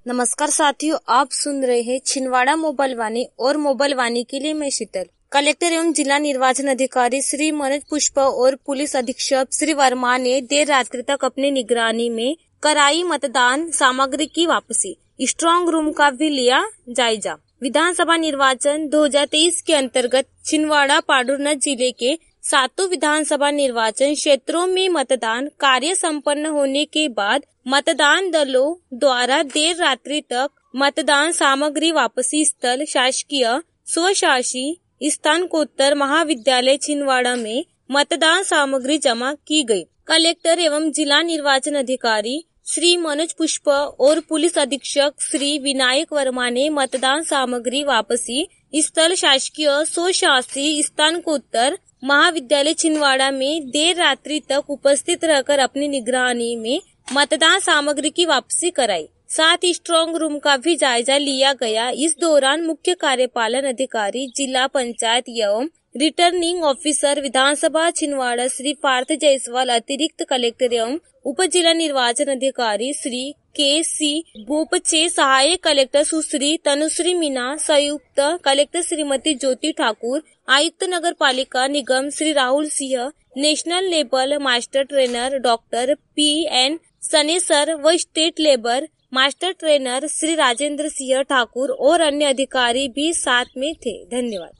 नमस्कार साथियों, आप सुन रहे हैं छिंदवाड़ा मोबाइल वाणी और मोबाइल वाणी के लिए मैं शीतल। कलेक्टर एवं जिला निर्वाचन अधिकारी श्री मनोज पुष्प और पुलिस अधीक्षक श्री वर्मा ने देर रात्रि तक अपनी निगरानी में कराई मतदान सामग्री की वापसी। स्ट्रांग रूम का भी लिया जायजा। विधानसभा निर्वाचन 2023 के अंतर्गत छिंदवाड़ा पाडुरना जिले के 7 विधानसभा निर्वाचन क्षेत्रों में मतदान कार्य संपन्न होने के बाद मतदान दलों द्वारा देर रात्रि तक मतदान सामग्री वापसी स्थल शासकीय स्वशासी स्नातकोत्तर महाविद्यालय छिंदवाड़ा में मतदान सामग्री जमा की गई। कलेक्टर एवं जिला निर्वाचन अधिकारी श्री मनोज पुष्प और पुलिस अधीक्षक श्री विनायक वर्मा ने मतदान सामग्री वापसी स्थल शासकीय स्वशासी स्नातकोत्तर महाविद्यालय छिंदवाड़ा में देर रात्रि तक उपस्थित रहकर अपनी निगरानी में मतदान सामग्री की वापसी कराई। साथ ही स्ट्रांग रूम का भी जायजा लिया गया। इस दौरान मुख्य कार्यपालन अधिकारी जिला पंचायत एवं रिटर्निंग ऑफिसर विधानसभा छिंदवाड़ा श्री पार्थ जायसवाल, अतिरिक्त कलेक्टर एवं उप जिला निर्वाचन अधिकारी श्री के.सी. बोपचे, सहायक कलेक्टर सुश्री तनुश्री मीना, संयुक्त कलेक्टर श्रीमती ज्योति ठाकुर, आयुक्त नगर पालिका निगम Shri Rahul Singh, national level master trainer doctor P.N. Sanesar व state labour master trainer Shri Rajendra Singh Thakur और अन्य अधिकारी भी साथ में थे। धन्यवाद।